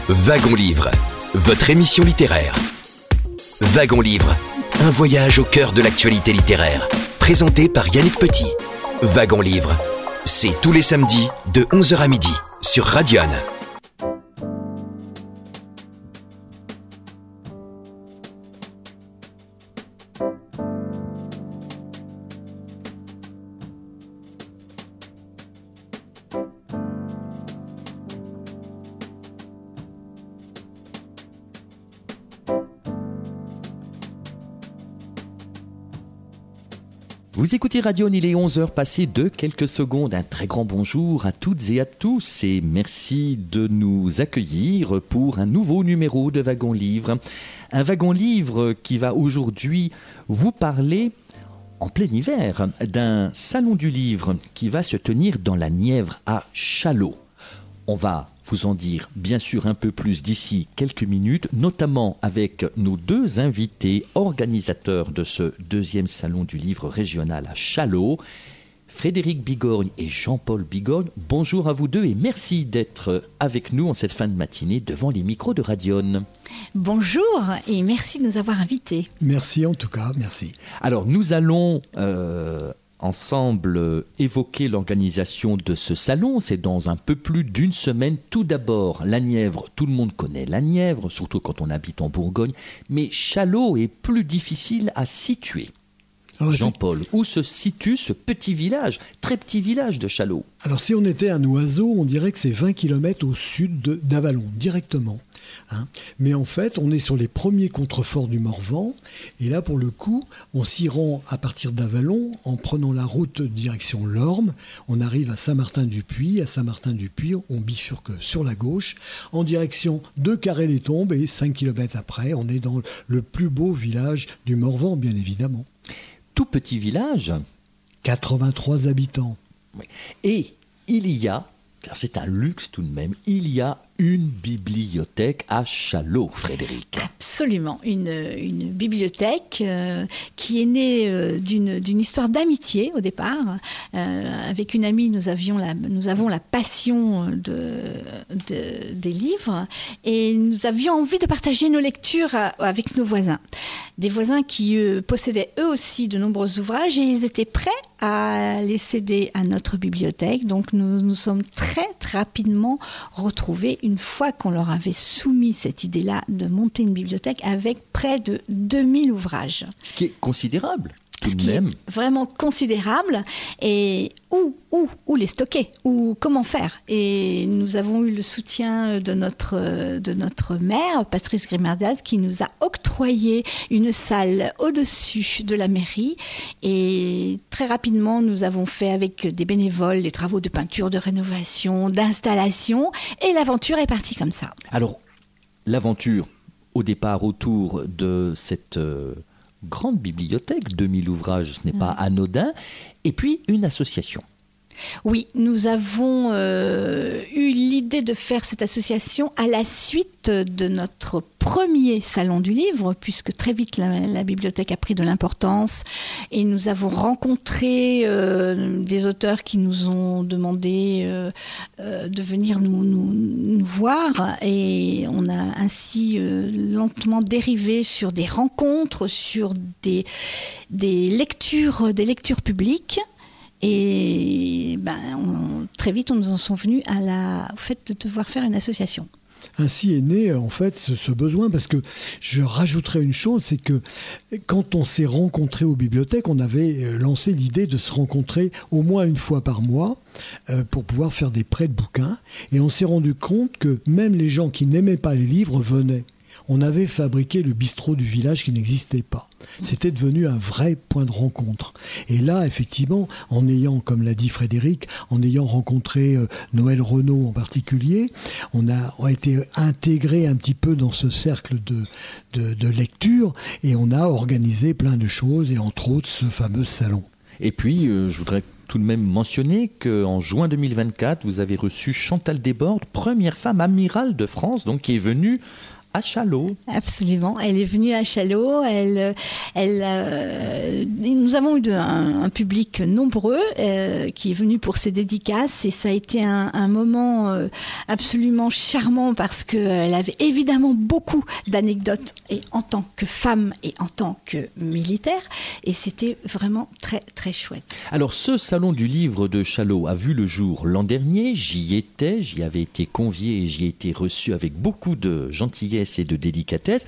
Wagon Livre, votre émission littéraire. Wagon Livre, un voyage au cœur de l'actualité littéraire. Présenté par Yannick Petit. Wagon Livre, c'est tous les samedis de 11h à midi sur Radion. Vous écoutez Radion, il est 11h passé de quelques secondes. Un très grand bonjour à toutes et à tous et merci de nous accueillir pour un nouveau numéro de Wagon Livre. Un Wagon Livre qui va aujourd'hui vous parler, en plein hiver, d'un salon du livre qui va se tenir dans la Nièvre à Challot. On va vous en dire bien sûr un peu plus d'ici quelques minutes, notamment avec nos deux invités organisateurs de ce deuxième salon du livre régional à Challot, Frédéric Bigorgne et Jean-Paul Bigorgne. Bonjour à vous deux et merci d'être avec nous en cette fin de matinée devant les micros de Radion. Bonjour et merci de nous avoir invités. Merci en tout cas, merci. Alors nous allons ensemble évoquer l'organisation de ce salon. C'est dans un peu plus d'une semaine. Tout d'abord, la Nièvre, tout le monde connaît la Nièvre, surtout quand on habite en Bourgogne, mais Challot est plus difficile à situer. Alors, Jean-Paul, où se situe ce petit village, très petit village de Challot? Alors si on était un oiseau, on dirait que c'est 20 km au sud d'Avallon, directement. Mais en fait, on est sur les premiers contreforts du Morvan. Et là, pour le coup, on s'y rend à partir d'Avallon en prenant la route direction l'Orme. On arrive à Saint-Martin-du-Puy. À Saint-Martin-du-Puy, on bifurque sur la gauche en direction de Carré-les-Tombes. Et 5 km après, on est dans le plus beau village du Morvan, bien évidemment. Tout petit village. 83 habitants. Oui. Et il y a, car c'est un luxe tout de même, il y a une bibliothèque à Challot, Frédéric. Absolument, une bibliothèque qui est née d'une histoire d'amitié au départ. Avec une amie, nous avons la passion des livres et nous avions envie de partager nos lectures avec nos voisins. Des voisins qui possédaient eux aussi de nombreux ouvrages et ils étaient prêts à les céder à notre bibliothèque. Donc nous nous sommes très, très rapidement retrouvés une fois qu'on leur avait soumis cette idée-là de monter une bibliothèque avec près de 2000 ouvrages. Ce qui est considérable. Ce qui est vraiment considérable. Et où les stocker, ou comment faire. Et nous avons eu le soutien de notre maire, Patrice Grimardaz, qui nous a octroyé une salle au-dessus de la mairie. Et très rapidement, nous avons fait avec des bénévoles les travaux de peinture, de rénovation, d'installation. Et l'aventure est partie comme ça. Alors, l'aventure, au départ, autour de cette grande bibliothèque, 2000 ouvrages, ce n'est pas anodin, et puis une association. Oui, nous avons eu l'idée de faire cette association à la suite de notre premier salon du livre, puisque très vite la bibliothèque a pris de l'importance et nous avons rencontré des auteurs qui nous ont demandé de venir nous voir et on a ainsi lentement dérivé sur des rencontres, sur des lectures publiques. Et très vite, on nous en sont venus au fait de devoir faire une association. Ainsi est né en fait ce besoin, parce que je rajouterais une chose, c'est que quand on s'est rencontrés aux bibliothèques, on avait lancé l'idée de se rencontrer au moins une fois par mois pour pouvoir faire des prêts de bouquins. Et on s'est rendu compte que même les gens qui n'aimaient pas les livres venaient. On avait fabriqué le bistrot du village qui n'existait pas. C'était devenu un vrai point de rencontre. Et là, effectivement, en ayant, comme l'a dit Frédéric, en ayant rencontré Noël Renaud en particulier, on a été intégré un petit peu dans ce cercle de lecture et on a organisé plein de choses et entre autres ce fameux salon. Et puis, je voudrais tout de même mentionner qu'en juin 2024, vous avez reçu Chantal Desbordes, première femme amirale de France, donc qui est venue à Chalots. Absolument. Elle est venue à Chalots. Nous avons eu un public nombreux qui est venu pour ses dédicaces et ça a été un moment absolument charmant parce qu'elle avait évidemment beaucoup d'anecdotes et en tant que femme et en tant que militaire et c'était vraiment très très chouette. Alors ce salon du livre de Chalots a vu le jour l'an dernier, j'y avais été convié et j'y ai été reçu avec beaucoup de gentillesse et de délicatesse.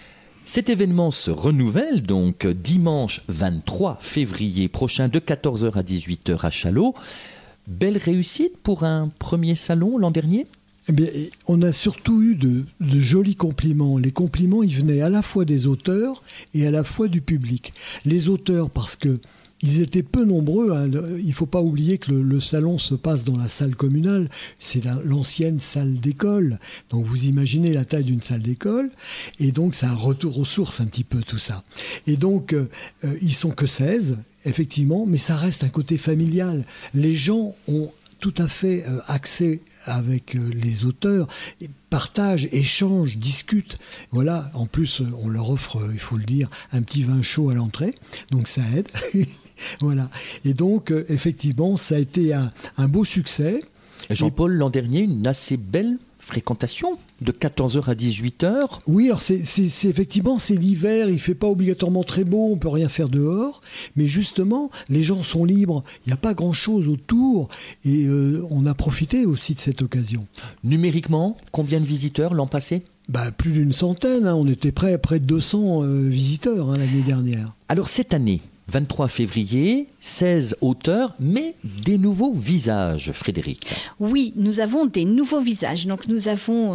Cet événement se renouvelle donc dimanche 23 février prochain de 14h à 18h à Chalots. Belle réussite pour un premier salon l'an dernier ? Eh bien, on a surtout eu de jolis compliments. Les compliments, ils venaient à la fois des auteurs et à la fois du public. Les auteurs parce que ils étaient peu nombreux. Hein. Il ne faut pas oublier que le salon se passe dans la salle communale. C'est l'ancienne salle d'école. Donc vous imaginez la taille d'une salle d'école. Et donc c'est un retour aux sources un petit peu tout ça. Et donc ils sont que 16, effectivement, mais ça reste un côté familial. Les gens ont tout à fait accès avec les auteurs, partagent, échangent, discutent. Voilà, en plus on leur offre, il faut le dire, un petit vin chaud à l'entrée, donc ça aide. Voilà. Et donc effectivement, ça a été un beau succès. Jean-Paul, l'an dernier, une assez belle fréquentation de 14h à 18h. Oui, alors c'est effectivement, c'est l'hiver, il ne fait pas obligatoirement très beau, on ne peut rien faire dehors, mais justement, les gens sont libres, il n'y a pas grand-chose autour, et on a profité aussi de cette occasion. Numériquement, combien de visiteurs l'an passé ? Plus d'une centaine, hein, on était près de 200 visiteurs l'année dernière. Alors cette année, 23 février, 16 auteurs, mais des nouveaux visages, Frédéric. Oui, nous avons des nouveaux visages. Donc nous avons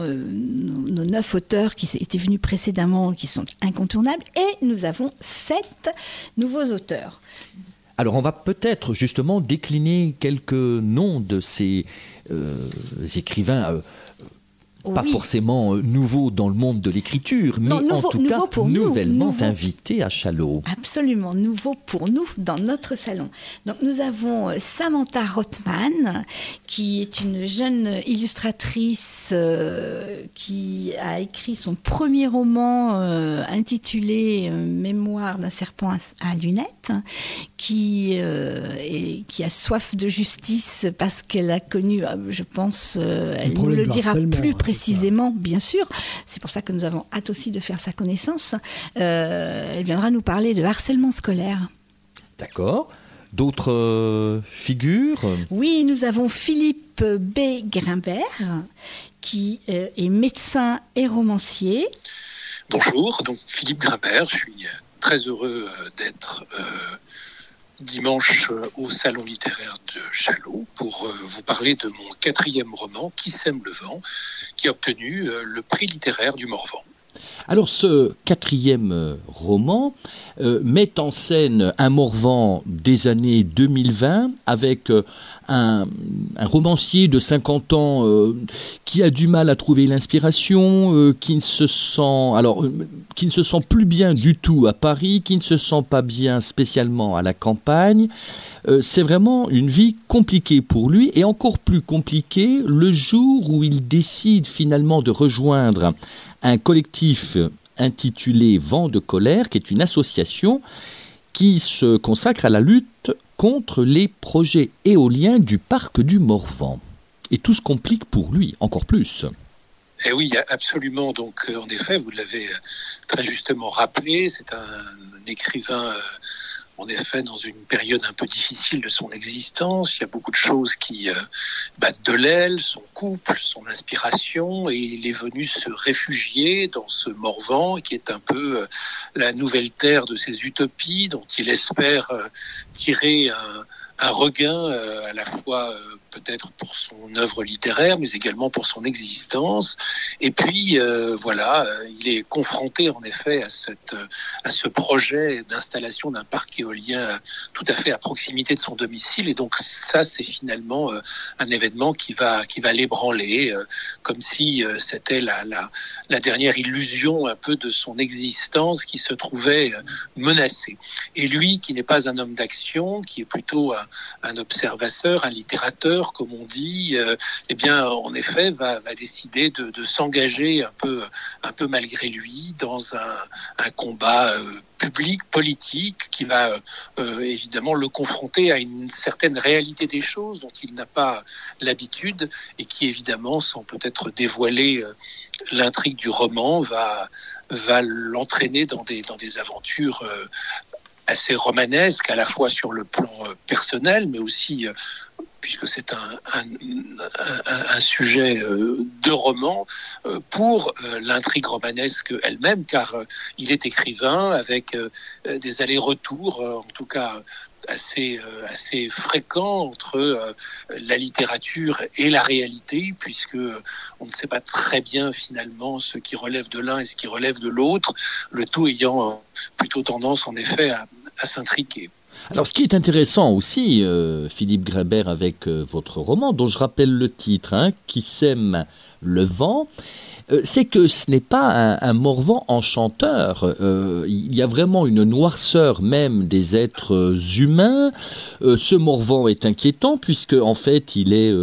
nos 9 auteurs qui étaient venus précédemment, qui sont incontournables, et nous avons 7 nouveaux auteurs. Alors on va peut-être justement décliner quelques noms de ces écrivains pas forcément nouveau dans le monde de l'écriture, mais en tout cas nouvellement invité à Chalots. Absolument, nouveau pour nous dans notre salon. Donc nous avons Samantha Rothman, qui est une jeune illustratrice qui a écrit son premier roman intitulé Mémoire d'un serpent à lunettes, qui a soif de justice parce qu'elle a connu, je pense, elle nous le dira plus précisément, bien sûr. C'est pour ça que nous avons hâte aussi de faire sa connaissance. Elle viendra nous parler de harcèlement scolaire. D'accord. D'autres figures ? Oui, nous avons Philippe B. Grimbert, qui est médecin et romancier. Bonjour, donc Philippe Grimbert, je suis très heureux d'être dimanche au Salon littéraire de Chalots pour vous parler de mon 4e roman, Qui sème le vent, qui a obtenu le prix littéraire du Morvan. Alors ce 4e roman met en scène un Morvan des années 2020 avec un romancier de 50 ans qui a du mal à trouver l'inspiration, qui ne se sent plus bien du tout à Paris, qui ne se sent pas bien spécialement à la campagne. C'est vraiment une vie compliquée pour lui, et encore plus compliquée le jour où il décide finalement de rejoindre un collectif intitulé Vent de colère, qui est une association qui se consacre à la lutte contre les projets éoliens du parc du Morvan. Et tout se complique pour lui, encore plus. Eh oui, absolument. Donc, en effet, vous l'avez très justement rappelé, c'est un écrivain, en effet, dans une période un peu difficile de son existence. Il y a beaucoup de choses qui battent de l'aile, son couple, son inspiration, et il est venu se réfugier dans ce Morvan, qui est un peu la nouvelle terre de ses utopies, dont il espère tirer un regain à la fois peut-être pour son œuvre littéraire, mais également pour son existence. Et puis, il est confronté en effet à ce projet d'installation d'un parc éolien tout à fait à proximité de son domicile. Et donc ça, c'est finalement un événement qui va l'ébranler, comme si c'était la dernière illusion un peu de son existence qui se trouvait menacée. Et lui, qui n'est pas un homme d'action, qui est plutôt un observateur, un littérateur, cœur, comme on dit, eh bien, en effet, va décider de s'engager un peu malgré lui dans un combat public, politique, qui va évidemment le confronter à une certaine réalité des choses dont il n'a pas l'habitude et qui, évidemment, sans peut-être dévoiler l'intrigue du roman, va l'entraîner dans des aventures assez romanesque, à la fois sur le plan personnel, mais aussi, puisque c'est un sujet de roman, pour l'intrigue romanesque elle-même, car il est écrivain avec des allers-retours, en tout cas assez fréquents entre la littérature et la réalité, puisque on ne sait pas très bien finalement ce qui relève de l'un et ce qui relève de l'autre, le tout ayant plutôt tendance en effet à s'intriquer. Alors, ce qui est intéressant aussi, Philippe Grimbert, avec votre roman, dont je rappelle le titre, Qui sème le vent, c'est que ce n'est pas un Morvan enchanteur. Il y a vraiment une noirceur même des êtres humains. Ce Morvan est inquiétant puisque, en fait, il est...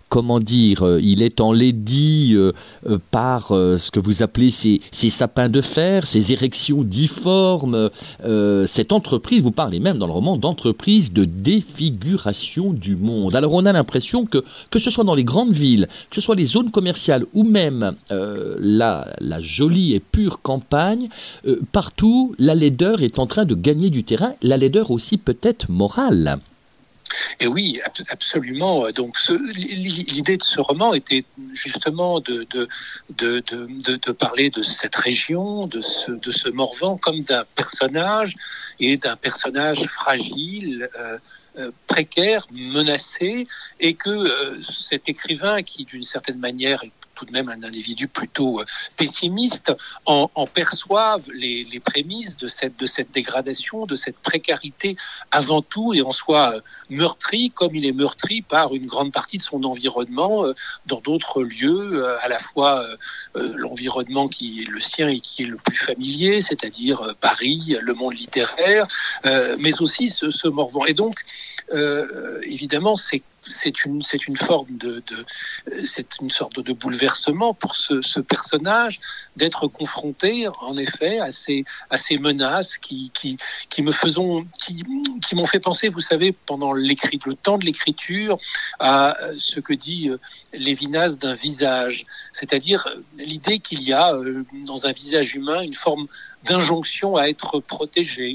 il est enlaidi par ce que vous appelez ces sapins de fer, ces érections difformes. Cette entreprise, vous parlez même dans le roman d'entreprise de défiguration du monde. Alors on a l'impression que ce soit dans les grandes villes, que ce soit les zones commerciales ou même la jolie et pure campagne, partout la laideur est en train de gagner du terrain, la laideur aussi peut-être morale. Et oui, absolument. Donc, l'idée de ce roman était justement de parler de cette région, de ce Morvan, comme d'un personnage, et d'un personnage fragile, précaire, menacé, et que cet écrivain, qui d'une certaine manière est tout de même un individu plutôt pessimiste, en perçoivent les prémices de cette dégradation, de cette précarité avant tout, et en soit meurtri, comme il est meurtri par une grande partie de son environnement dans d'autres lieux, à la fois l'environnement qui est le sien et qui est le plus familier, c'est-à-dire Paris, le monde littéraire, mais aussi ce Morvan. Et donc, évidemment, c'est une sorte de bouleversement pour ce personnage d'être confronté en effet à ces menaces qui m'ont fait penser, vous savez, pendant le temps de l'écriture, à ce que dit Lévinas d'un visage, c'est-à-dire l'idée qu'il y a dans un visage humain une forme d'injonction à être protégé,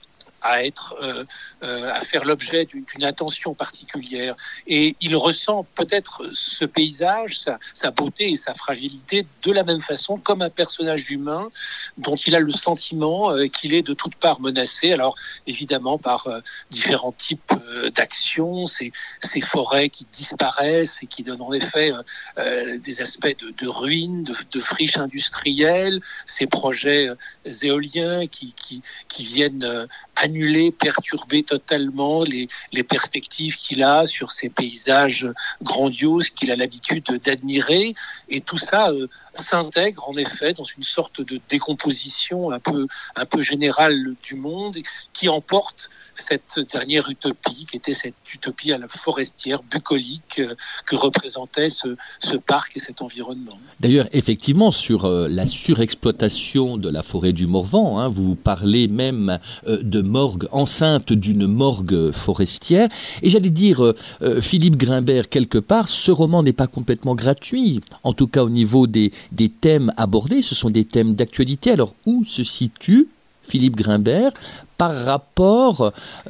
à faire l'objet d'une attention particulière. Et il ressent peut-être ce paysage, sa beauté et sa fragilité de la même façon comme un personnage humain dont il a le sentiment qu'il est de toutes parts menacé. Alors évidemment par différents types d'actions, ces forêts qui disparaissent et qui donnent en effet des aspects de ruines, de friches industrielles, ces projets éoliens qui viennent annuler, perturber totalement les perspectives qu'il a sur ces paysages grandioses qu'il a l'habitude d'admirer. Et tout ça s'intègre en effet dans une sorte de décomposition un peu générale du monde qui emporte cette dernière utopie, qui était cette utopie à la forestière, bucolique, que représentait ce parc et cet environnement. D'ailleurs, effectivement, sur la surexploitation de la forêt du Morvan, vous parlez même de morgue, enceinte d'une morgue forestière. Et j'allais dire, Philippe Grimbert, quelque part, ce roman n'est pas complètement gratuit. En tout cas, au niveau des thèmes abordés, ce sont des thèmes d'actualité. Alors, où se situe Philippe Grimbert par rapport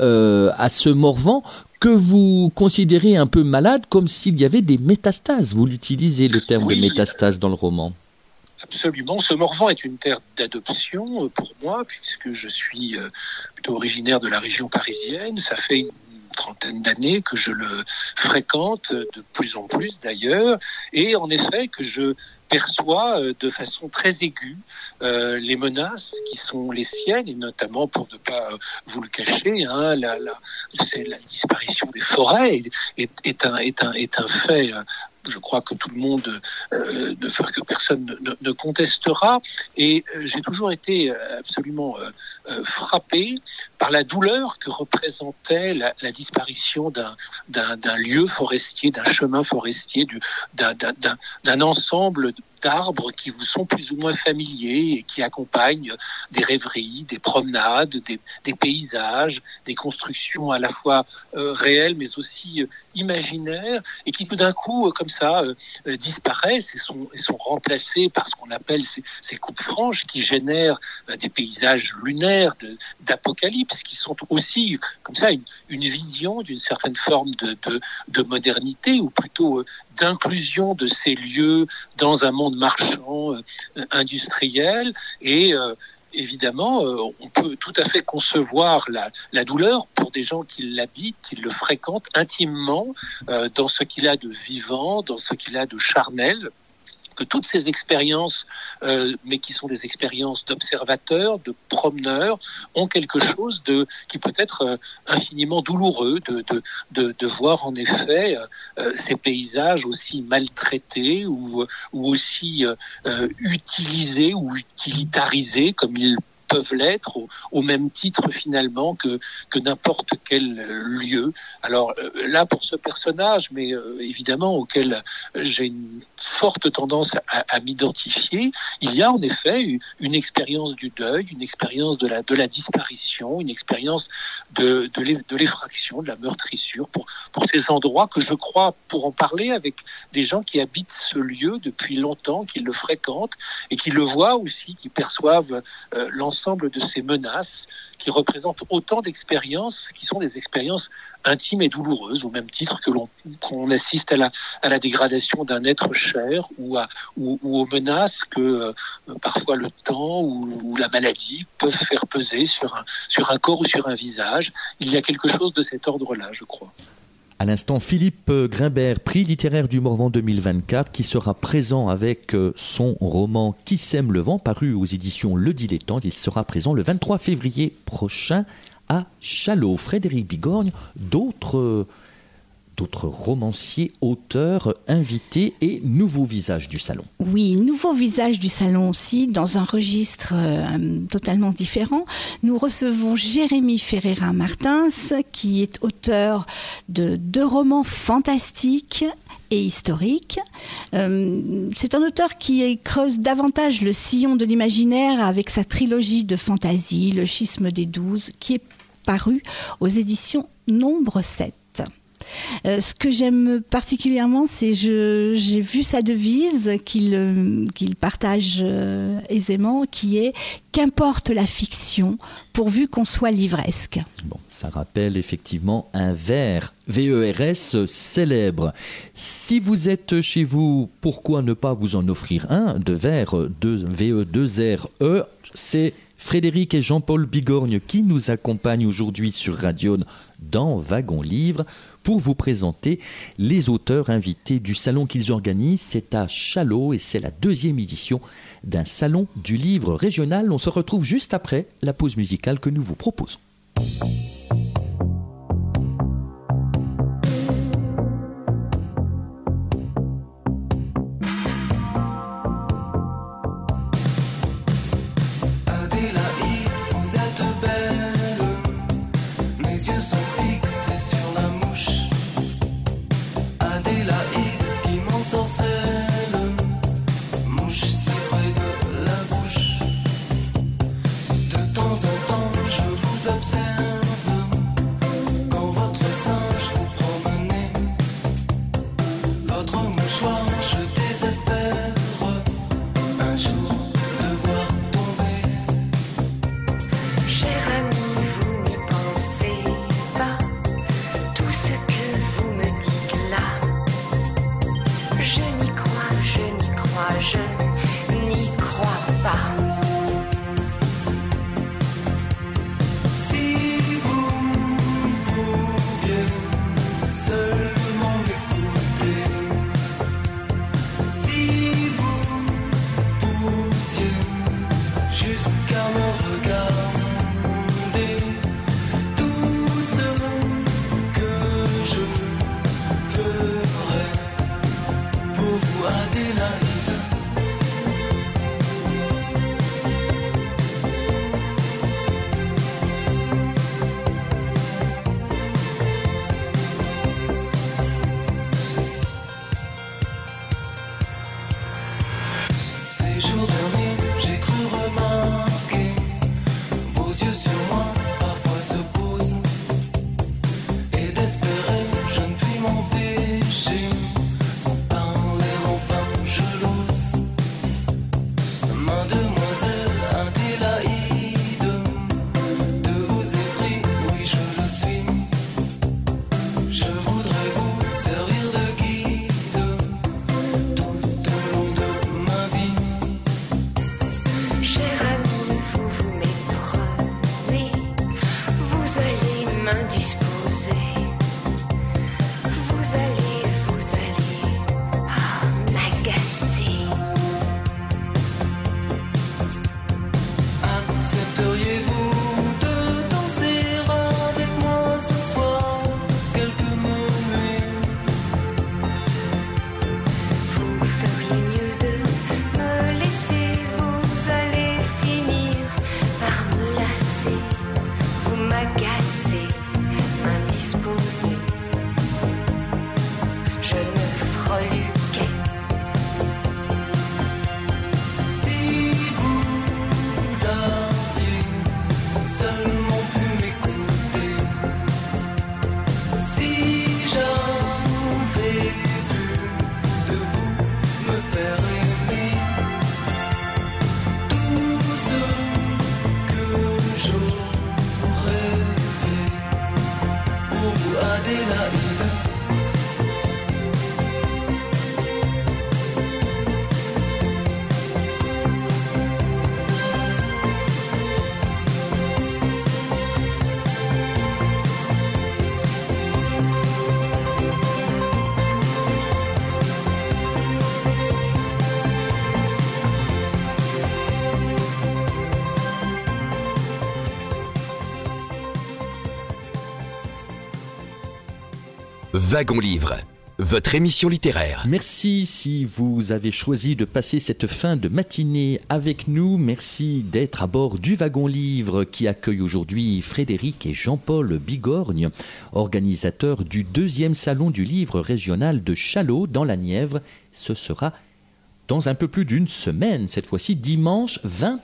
à ce Morvan que vous considérez un peu malade, comme s'il y avait des métastases. Vous l'utilisez, le terme de métastase dans le roman. Absolument. Ce Morvan est une terre d'adoption pour moi, puisque je suis plutôt originaire de la région parisienne. Ça fait une trentaine d'années que je le fréquente, de plus en plus d'ailleurs, et en effet que je perçoit de façon très aiguë les menaces qui sont les siennes, et notamment, pour ne pas vous le cacher, la disparition des forêts est un fait. Je crois que tout le monde, que personne ne contestera. Et j'ai toujours été absolument frappé par la douleur que représentait la disparition d'un lieu forestier, d'un chemin forestier, d'un ensemble d'arbres qui vous sont plus ou moins familiers et qui accompagnent des rêveries, des promenades, des paysages, des constructions à la fois réelles mais aussi imaginaires, et qui tout d'un coup, comme ça, disparaissent et sont remplacés par ce qu'on appelle ces coupes franches qui génèrent des paysages lunaires d'apocalypse, qui sont aussi comme ça une vision d'une certaine forme de modernité, ou plutôt d'inclusion de ces lieux dans un monde marchand, industriel. Et évidemment, on peut tout à fait concevoir la douleur pour des gens qui l'habitent, qui le fréquentent intimement, dans ce qu'il a de vivant, dans ce qu'il a de charnel, que toutes ces expériences, mais qui sont des expériences d'observateurs, de promeneurs, ont quelque chose qui peut être infiniment douloureux, de voir en effet ces paysages aussi maltraités ou aussi utilisés ou utilitarisés comme ils peuvent l'être au même titre finalement que n'importe quel lieu. Alors là, pour ce personnage, mais évidemment auquel j'ai une forte tendance à m'identifier, il y a en effet une expérience du deuil, une expérience de la disparition, une expérience de l'effraction, de la meurtrissure pour ces endroits que je crois, pour en parler avec des gens qui habitent ce lieu depuis longtemps, qui le fréquentent et qui le voient aussi, qui perçoivent l'ensemble de ces menaces qui représentent autant d'expériences qui sont des expériences intimes et douloureuses, au même titre que qu'on assiste à la dégradation d'un être cher ou aux menaces que parfois le temps ou la maladie peuvent faire peser sur un corps ou sur un visage. Il y a quelque chose de cet ordre-là, je crois. À l'instant, Philippe Grimbert, prix littéraire du Morvan 2024, qui sera présent avec son roman Qui sème le vent, paru aux éditions Le Dilettante. Il sera présent le 23 février prochain à Chalots. Frédéric Bigorgne, d'autres romanciers, auteurs, invités et nouveaux visages du salon. Oui, nouveau visage du salon aussi, dans un registre totalement différent. Nous recevons Jérémy Ferreira-Martins, qui est auteur de 2 romans fantastiques et historiques. C'est un auteur qui creuse davantage le sillon de l'imaginaire avec sa trilogie de fantasy, Le Schisme des 12, qui est paru aux éditions Nombre 7. Ce que j'aime particulièrement, c'est j'ai vu sa devise qu'il partage aisément, qui est « Qu'importe la fiction, pourvu qu'on soit livresque ». Bon, ça rappelle effectivement un vers, VERS célèbre. Si vous êtes chez vous, pourquoi ne pas vous en offrir un de vers, VE2RE, c'est Frédéric et Jean-Paul Bigorgne qui nous accompagnent aujourd'hui sur Radion dans Wagon Livre pour vous présenter les auteurs invités du salon qu'ils organisent. C'est à Chalots et c'est la 2e édition d'un salon du livre régional. On se retrouve juste après la pause musicale que nous vous proposons. De temps en temps, je vous observe. Wagon Livre, votre émission littéraire. Merci si vous avez choisi de passer cette fin de matinée avec nous. Merci d'être à bord du Wagon Livre qui accueille aujourd'hui Frédéric et Jean-Paul Bigorgne, organisateurs du 2e Salon du Livre régional de Chalots dans la Nièvre. Ce sera dans un peu plus d'une semaine, cette fois-ci dimanche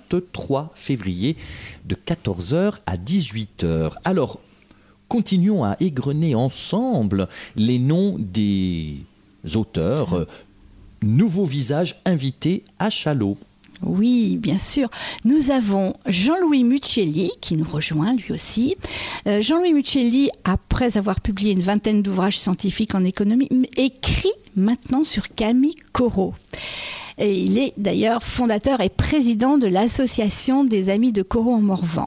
23 février de 14h à 18h. Alors, continuons à égrener ensemble les noms des auteurs, nouveaux visages invités à Chalots. Oui, bien sûr. Nous avons Jean-Louis Muccielli qui nous rejoint lui aussi. Jean-Louis Muccielli, après avoir publié une vingtaine d'ouvrages scientifiques en économie, écrit maintenant sur Camille Corot. Et il est d'ailleurs fondateur et président de l'association des Amis de Corot en Morvan.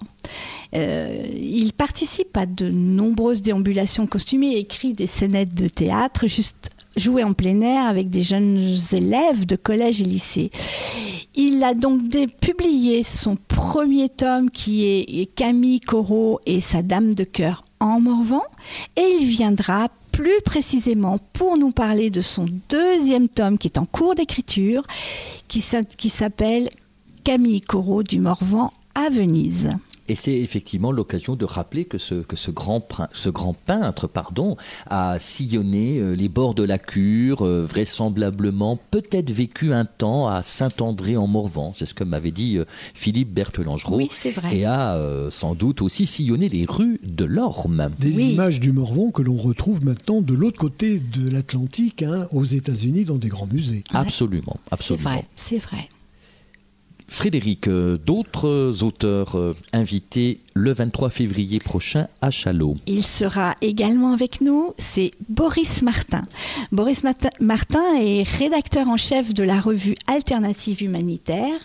Il participe à de nombreuses déambulations costumées, écrit des scénettes de théâtre, juste joué en plein air avec des jeunes élèves de collège et lycée. Il a donc publié son premier tome qui est Camille Corot et sa dame de cœur en Morvan, et il viendra plus précisément pour nous parler de son deuxième tome qui est en cours d'écriture, qui s'appelle Camille Corot du Morvan à Venise. Et c'est effectivement l'occasion de rappeler que ce grand peintre a sillonné les bords de la Cure, vraisemblablement peut-être vécu un temps à Saint-André-en-Morvan, c'est ce que m'avait dit Philippe Berthelangerot. Oui, c'est vrai. Et a sans doute aussi sillonné les rues de l'Orme. Des images du Morvan que l'on retrouve maintenant de l'autre côté de l'Atlantique, aux États-Unis, dans des grands musées. Absolument, absolument. C'est vrai. Frédéric, d'autres auteurs invités le 23 février prochain à Chalots. Il sera également avec nous, c'est Boris Martin. Boris Martin est rédacteur en chef de la revue Alternative Humanitaire.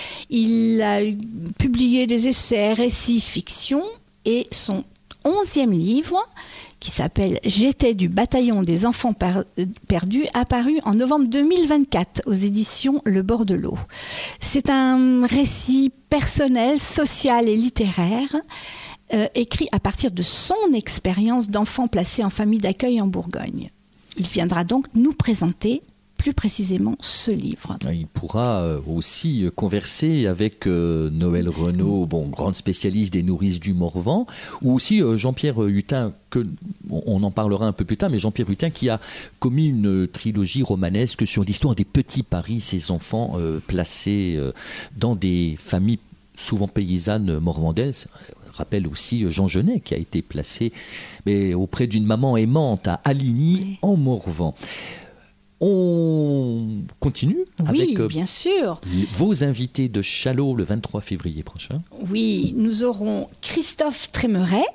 Il a publié des essais, récits, fiction, et son 11e livre, qui s'appelle « J'étais du bataillon des enfants perdus », apparu en novembre 2024 aux éditions Le Bord de l'eau. C'est un récit personnel, social et littéraire, écrit à partir de son expérience d'enfant placé en famille d'accueil en Bourgogne. Il viendra donc nous présenter plus précisément ce livre. Il pourra aussi converser avec Noël Renaud, grande spécialiste des nourrices du Morvan, ou aussi Jean-Pierre Hutin, on en parlera un peu plus tard, mais Jean-Pierre Hutin qui a commis une trilogie romanesque sur l'histoire des petits Paris, ces enfants placés dans des familles souvent paysannes morvandaises. Rappelle aussi Jean Genet qui a été placé auprès d'une maman aimante à Aligny en Morvan. On continue Oui, avec bien sûr. vos invités de Challot le 23 février prochain. Oui, nous aurons Christophe Trémeret,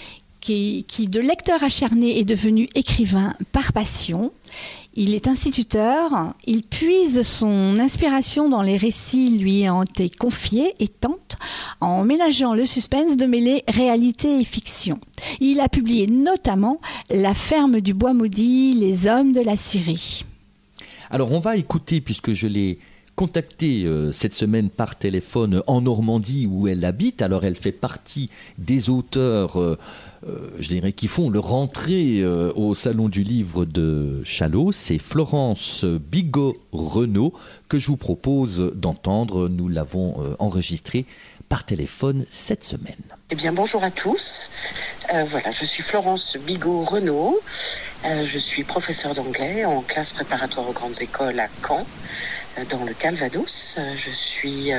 qui de lecteur acharné est devenu écrivain par passion. Il est instituteur, il puise son inspiration dans les récits lui ayant été confiés et tente, en ménageant le suspense, de mêler réalité et fiction. Il a publié notamment La ferme du bois maudit, Les hommes de la Syrie. Alors on va écouter, puisque je l'ai contactée cette semaine par téléphone en Normandie où elle habite. Alors elle fait partie des auteurs je dirais, qui font leur entrée au Salon du Livre de Challot. C'est Florence Bigot-Renaud que je vous propose d'entendre. Nous l'avons enregistrée par téléphone cette semaine. Eh bien, bonjour à tous. Voilà, je suis Florence Bigot-Renaud. Je suis professeure d'anglais en classe préparatoire aux grandes écoles à Caen, dans le Calvados. Je suis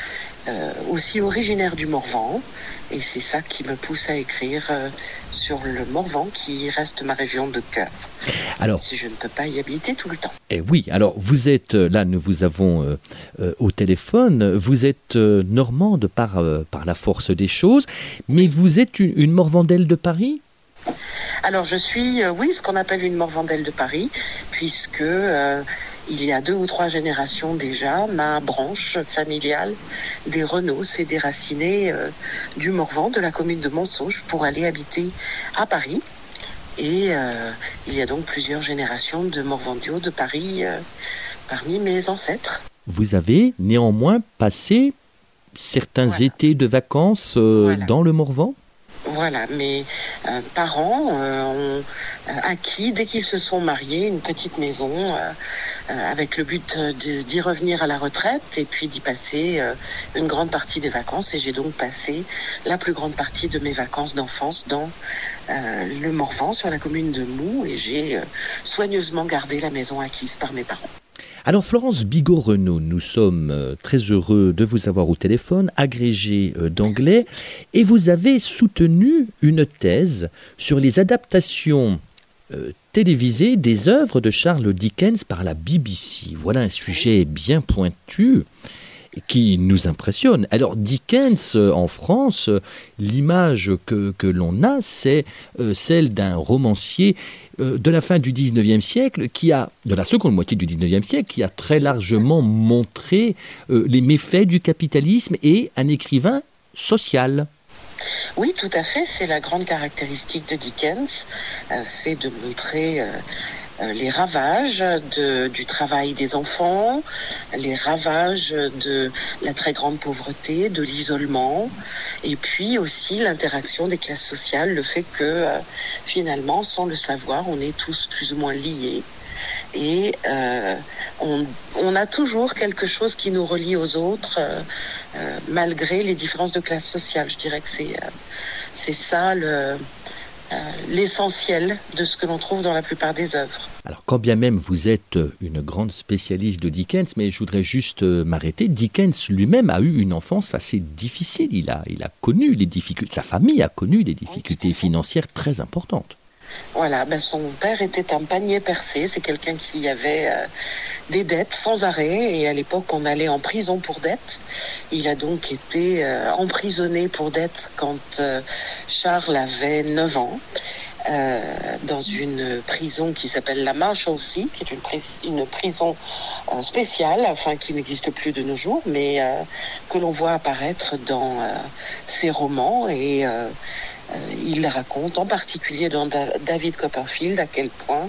aussi originaire du Morvan, et c'est ça qui me pousse à écrire sur le Morvan, qui reste ma région de cœur. Alors, si je ne peux pas y habiter tout le temps. Eh oui, alors vous êtes, là nous vous avons au téléphone, vous êtes normande par la force des choses, mais vous êtes une Morvandelle de Paris ? Alors je suis, oui, ce qu'on appelle une Morvandelle de Paris, puisque il y a 2 ou 3 générations déjà, ma branche familiale des Renaud s'est déracinée du Morvan, de la commune de Montsauge, pour aller habiter à Paris. Et il y a donc plusieurs générations de Morvandiaux de Paris parmi mes ancêtres. Vous avez néanmoins passé certains étés de vacances dans le Morvan ? Voilà, mes parents ont acquis, dès qu'ils se sont mariés, une petite maison avec le but d'y revenir à la retraite et puis d'y passer une grande partie des vacances. Et j'ai donc passé la plus grande partie de mes vacances d'enfance dans le Morvan, sur la commune de Moux, et j'ai soigneusement gardé la maison acquise par mes parents. Alors Florence Bigot-Renaud, nous sommes très heureux de vous avoir au téléphone, agrégée d'anglais, et vous avez soutenu une thèse sur les adaptations télévisées des œuvres de Charles Dickens par la BBC. Voilà un sujet bien pointu qui nous impressionne. Alors Dickens, en France, l'image que l'on a, c'est celle d'un romancier de la fin du 19e siècle, de la seconde moitié du 19e siècle, qui a très largement montré les méfaits du capitalisme, et un écrivain social. Oui, tout à fait. C'est la grande caractéristique de Dickens, c'est de montrer les ravages du travail des enfants, les ravages de la très grande pauvreté, de l'isolement, et puis aussi l'interaction des classes sociales, le fait que finalement, sans le savoir, on est tous plus ou moins liés. Et on a toujours quelque chose qui nous relie aux autres, malgré les différences de classe sociale. Je dirais que c'est ça l'essentiel de ce que l'on trouve dans la plupart des œuvres. Alors, quand bien même vous êtes une grande spécialiste de Dickens, mais je voudrais juste m'arrêter. Dickens lui-même a eu une enfance assez difficile. Il a connu les difficultés. Sa famille a connu des difficultés financières très importantes. Voilà, son père était un panier percé. C'est quelqu'un qui avait des dettes sans arrêt, et à l'époque on allait en prison pour dette. Il a donc été emprisonné pour dette quand Charles avait 9 ans. Dans une prison qui s'appelle la Marshalsea, qui est une prison spéciale, qui n'existe plus de nos jours, mais que l'on voit apparaître dans ses romans, et il raconte en particulier dans David Copperfield à quel point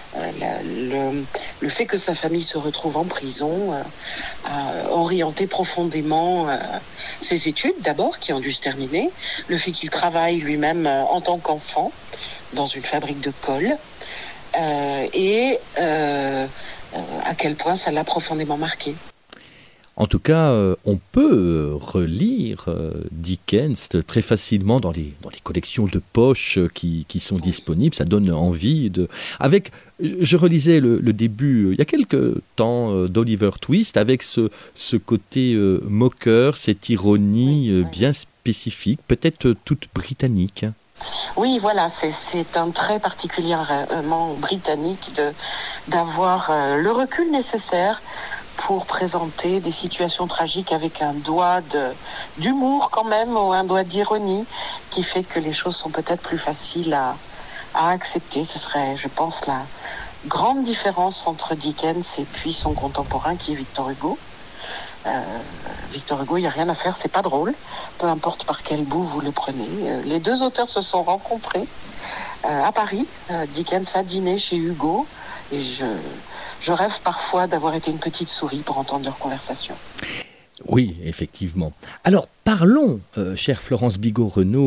le fait que sa famille se retrouve en prison a orienté profondément ses études d'abord, qui ont dû se terminer, le fait qu'il travaille lui-même en tant qu'enfant dans une fabrique de colle, et à quel point ça l'a profondément marqué. En tout cas, on peut relire Dickens très facilement dans les collections de poche qui sont disponibles. Ça donne envie je relisais le début, il y a quelques temps, d'Oliver Twist, avec ce côté moqueur, cette ironie bien spécifique, peut-être toute britannique. Oui, voilà, c'est un trait particulièrement britannique d'avoir le recul nécessaire pour présenter des situations tragiques avec un doigt d'humour quand même, ou un doigt d'ironie, qui fait que les choses sont peut-être plus faciles à accepter. Ce serait, je pense, la grande différence entre Dickens et puis son contemporain qui est Victor Hugo. Victor Hugo, il n'y a rien à faire, c'est pas drôle, peu importe par quel bout vous le prenez. Les deux auteurs se sont rencontrés à Paris. Dickens a dîné chez Hugo et je rêve parfois d'avoir été une petite souris pour entendre leur conversation. Oui, effectivement. Alors, parlons, chère Florence Bigot-Renaud,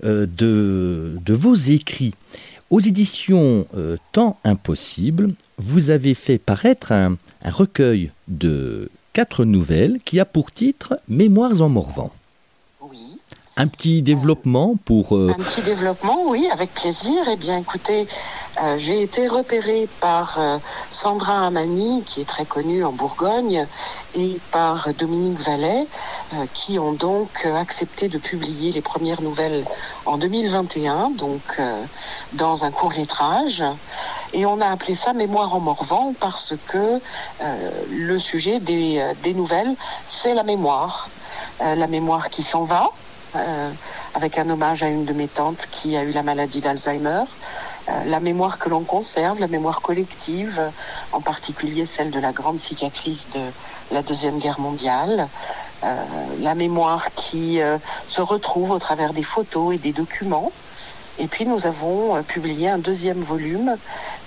de vos écrits. Aux éditions Temps Impossible, vous avez fait paraître un recueil de 4 nouvelles qui a pour titre « Mémoires en Morvan ». Oui. Un petit développement pour... Un petit développement, oui, avec plaisir. Eh bien, écoutez, j'ai été repérée par Sandra Amani, qui est très connue en Bourgogne, et par Dominique Vallet, qui ont donc accepté de publier les premières nouvelles en 2021, donc dans un court-métrage. Et on a appelé ça Mémoires en Morvan parce que le sujet des nouvelles, c'est la mémoire qui s'en va. Avec un hommage à une de mes tantes qui a eu la maladie d'Alzheimer, la mémoire que l'on conserve, la mémoire collective, en particulier celle de la grande cicatrice de la Deuxième Guerre mondiale, la mémoire qui se retrouve au travers des photos et des documents. Et puis nous avons publié un deuxième volume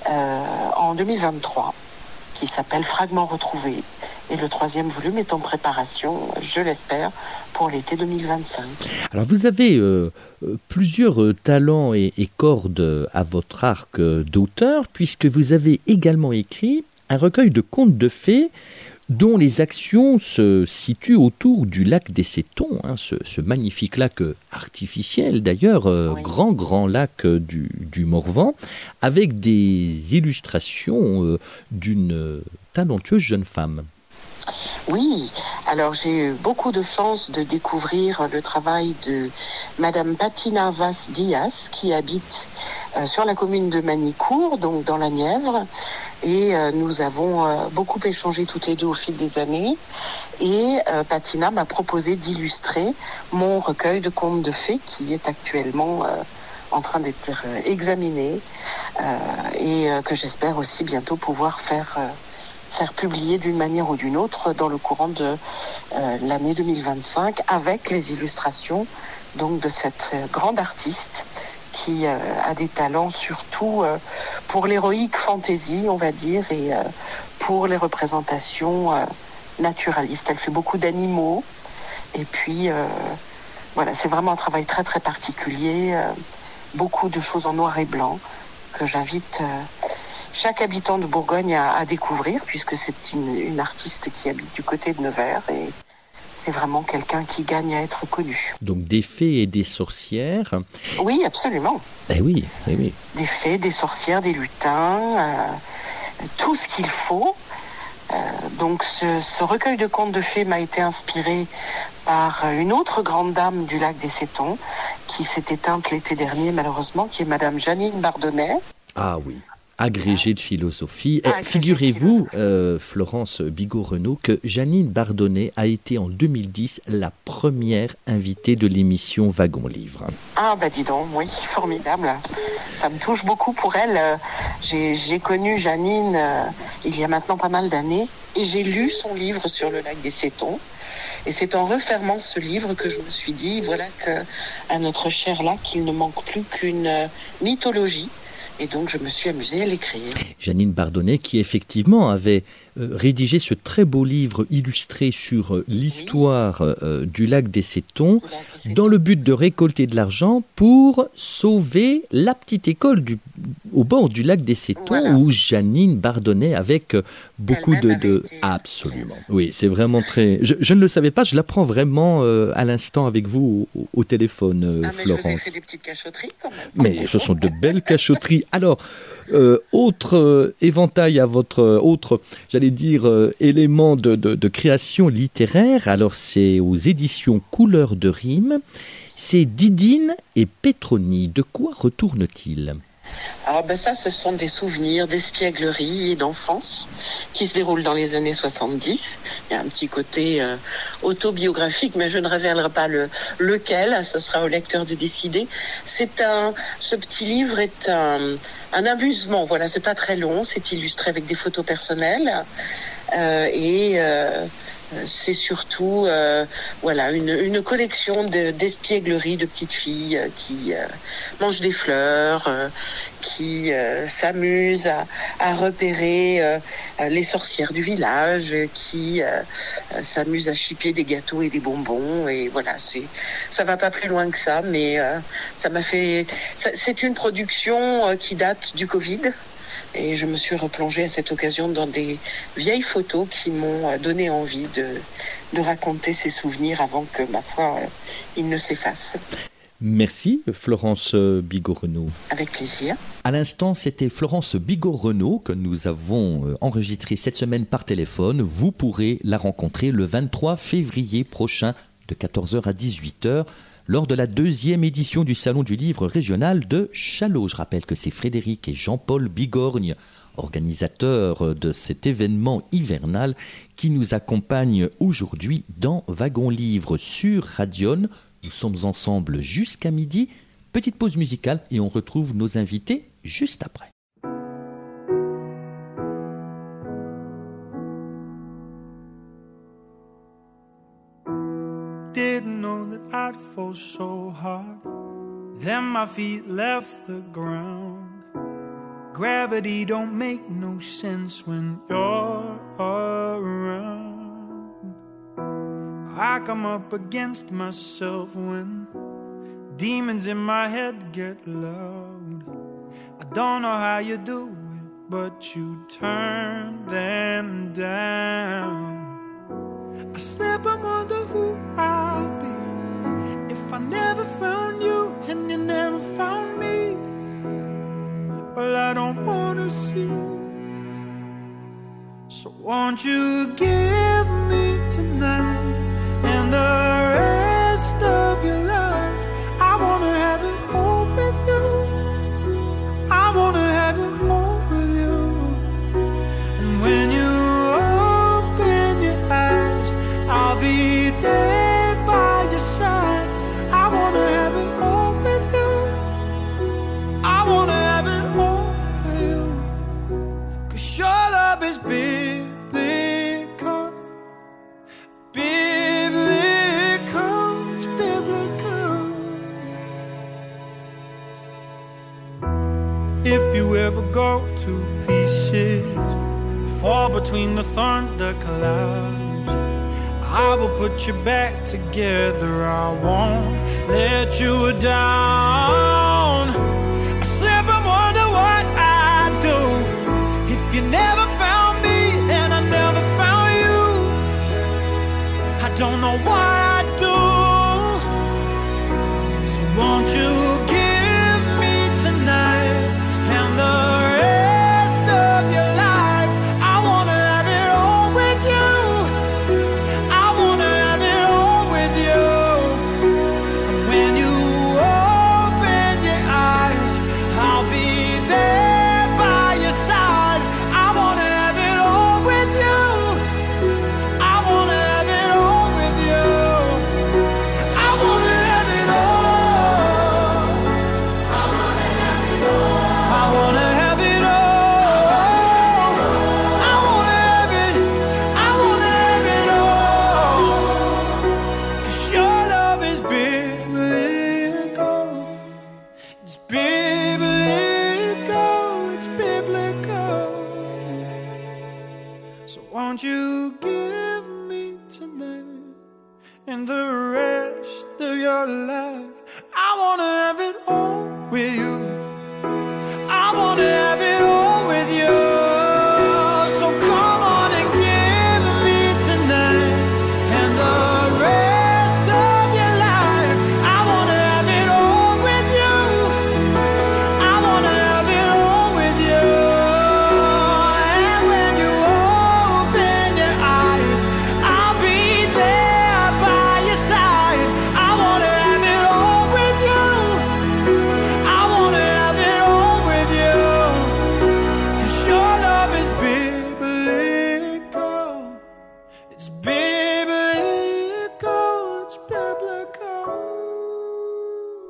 en 2023 qui s'appelle Fragments retrouvés. Et le troisième volume est en préparation, je l'espère, pour l'été 2025. Alors vous avez plusieurs talents et cordes à votre arc d'auteur, puisque vous avez également écrit un recueil de contes de fées dont les actions se situent autour du lac des Sétons, ce magnifique lac artificiel d'ailleurs, oui. grand lac du Morvan, avec des illustrations d'une talentueuse jeune femme. Oui, alors j'ai eu beaucoup de chance de découvrir le travail de Madame Patina Vaz-Diaz qui habite sur la commune de Manicourt, donc dans la Nièvre, et nous avons beaucoup échangé toutes les deux au fil des années, et Patina m'a proposé d'illustrer mon recueil de contes de fées qui est actuellement en train d'être examiné et que j'espère aussi bientôt pouvoir faire publier d'une manière ou d'une autre dans le courant de l'année 2025 avec les illustrations donc de cette grande artiste qui a des talents surtout pour l'héroïque fantasy, on va dire, et pour les représentations naturalistes. Elle fait beaucoup d'animaux et puis voilà, c'est vraiment un travail très très particulier, beaucoup de choses en noir et blanc que j'invite chaque habitant de Bourgogne à découvrir, puisque c'est une artiste qui habite du côté de Nevers et c'est vraiment quelqu'un qui gagne à être connu. Donc des fées et des sorcières. Oui, absolument. Eh oui, eh oui. Des fées, des sorcières, des lutins, tout ce qu'il faut. Donc ce recueil de contes de fées m'a été inspiré par une autre grande dame du lac des Sétons qui s'est éteinte l'été dernier malheureusement, qui est Madame Janine Bardonnet. Ah oui. Agrégée de philosophie. Figurez-vous, Florence Bigot-Renaud, que Janine Bardonnet a été en 2010 la première invitée de l'émission Wagon Livre. Ah bah dis donc, oui, formidable. Ça me touche beaucoup pour elle. J'ai connu Janine il y a maintenant pas mal d'années et j'ai lu son livre sur le lac des Sétons. Et c'est en refermant ce livre que je me suis dit, voilà qu'à notre cher lac, il ne manque plus qu'une mythologie. Et donc, je me suis amusée à l'écrire. Janine Bardonnet, qui effectivement avait rédigé ce très beau livre illustré sur l'histoire du lac des Sétons, dans le but de récolter de l'argent pour sauver la petite école au bord du lac des Sétons, voilà. Où Janine Bardonnet, avec beaucoup de... Absolument. Oui, c'est vraiment très... Je ne le savais pas, je l'apprends vraiment à l'instant avec vous au téléphone, mais Florence. Je vous ai fait des petites cachotteries quand même. Mais ce sont de belles cachotteries. Alors, autre éventail à votre autre, j'allais dire, élément de création littéraire. Alors, c'est aux éditions Couleurs de Rime. C'est Didine et Pétronie. De quoi retourne-t-il ? Alors ça, ce sont des souvenirs d'espièglerie et d'enfance qui se déroulent dans les années 70. Il y a un petit côté autobiographique, mais je ne révélerai pas lequel. Ce sera au lecteur de décider. Ce petit livre est un amusement. Voilà, c'est pas très long. C'est illustré avec des photos personnelles c'est surtout une collection d'espiègleries de petites filles qui mangent des fleurs, qui s'amusent à repérer les sorcières du village, qui s'amusent à chipper des gâteaux et des bonbons. Et voilà, ça va pas plus loin que ça, mais ça m'a fait. C'est une production qui date du Covid. Et je me suis replongée à cette occasion dans des vieilles photos qui m'ont donné envie de raconter ces souvenirs avant que, ma foi, ils ne s'effacent. Merci Florence Bigot-Renaud. Avec plaisir. À l'instant, c'était Florence Bigot-Renaud que nous avons enregistrée cette semaine par téléphone. Vous pourrez la rencontrer le 23 février prochain de 14h à 18h. Lors de la 2e édition du Salon du Livre régional de Chalots. Je rappelle que c'est Frédéric et Jean-Paul Bigorgne, organisateurs de cet événement hivernal, qui nous accompagnent aujourd'hui dans Wagon Livre sur Radion. Nous sommes ensemble jusqu'à midi. Petite pause musicale et on retrouve nos invités juste après. Didn't know that I'd fall so hard. Then my feet left the ground. Gravity don't make no sense when you're around. I come up against myself when demons in my head get loud. I don't know how you do it, but you turn them down. I slip and wonder who I'd be if I never found you and you never found me. Well, I don't wanna see. So won't you give me tonight and the rest of your life? I wanna have it all with you. I wanna have it all with you. And when you open your eyes, I'll be there by your side. I wanna have it all with you. I wanna have it all with you. 'Cause your love is biblical. Biblical, it's biblical. If you ever go to pieces, fall between the thunder clouds, I will put you back together. I won't let you down. I slip and wonder what I'd do if you never found me and I never found you. I don't know what I'd do. So won't you give me tonight and the rest of your life? I wanna have it all with you. All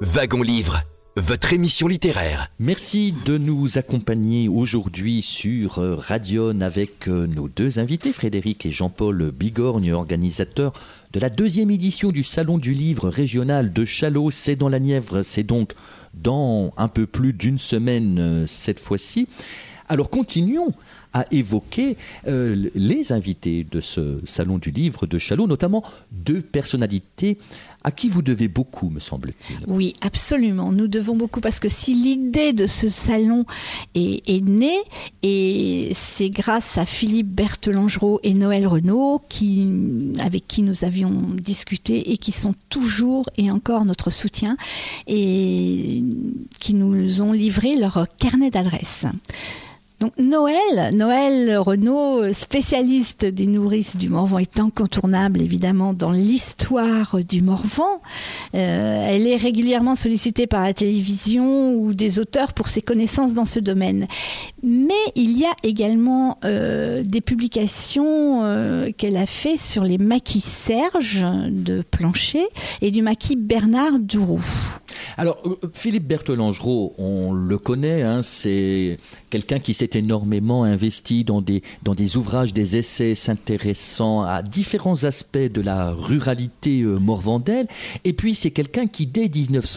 Wagon Livre, votre émission littéraire. Merci de nous accompagner aujourd'hui sur Radion avec nos deux invités, Frédéric et Jean-Paul Bigorgne, organisateurs de la 2e édition du Salon du Livre régional de Chalots. C'est dans la Nièvre, c'est donc dans un peu plus d'une semaine cette fois-ci. Alors continuons à évoquer les invités de ce Salon du Livre de Chalots, notamment 2 personnalités à qui vous devez beaucoup, me semble-t-il. Oui, absolument. Nous devons beaucoup parce que si l'idée de ce salon est née, et c'est grâce à Philippe Berthelangerot et Noël Renaud avec qui nous avions discuté et qui sont toujours et encore notre soutien et qui nous ont livré leur carnet d'adresses. Donc Noël Renaud, spécialiste des nourrices du Morvan, est incontournable évidemment dans l'histoire du Morvan. Elle est régulièrement sollicitée par la télévision ou des auteurs pour ses connaissances dans ce domaine. Mais il y a également des publications qu'elle a fait sur les maquis Serge de Plancher et du maquis Bernard Duroux. Alors, Philippe Berthelangerot, on le connaît, c'est quelqu'un qui s'est énormément investi dans des ouvrages, des essais s'intéressant à différents aspects de la ruralité morvandaise. Et puis, c'est quelqu'un qui, dès